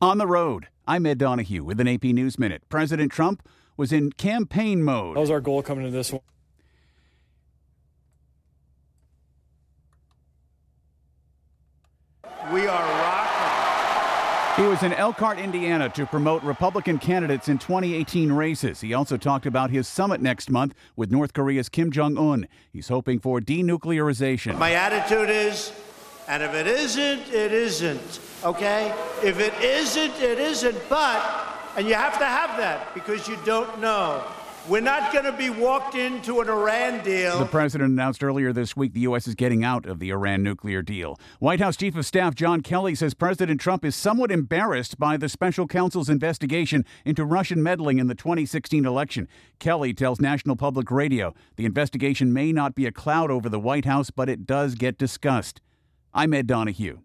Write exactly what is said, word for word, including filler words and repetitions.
On the road, I'm Ed Donahue with an A P News Minute. President Trump was in campaign mode. That was our goal coming into this one. We are rocking. He was in Elkhart, Indiana to promote Republican candidates in twenty eighteen races. He also talked about his summit next month with North Korea's Kim Jong-un. He's hoping for denuclearization. My attitude is, and if it isn't, it isn't, okay? If it isn't, it isn't, but, and you have to have that because you don't know. We're not going to be walked into an Iran deal. The president announced earlier this week the U S is getting out of the Iran nuclear deal. White House Chief of Staff John Kelly says President Trump is somewhat embarrassed by the special counsel's investigation into Russian meddling in the twenty sixteen election. Kelly tells National Public Radio the investigation may not be a cloud over the White House, but it does get discussed. I'm Ed Donahue.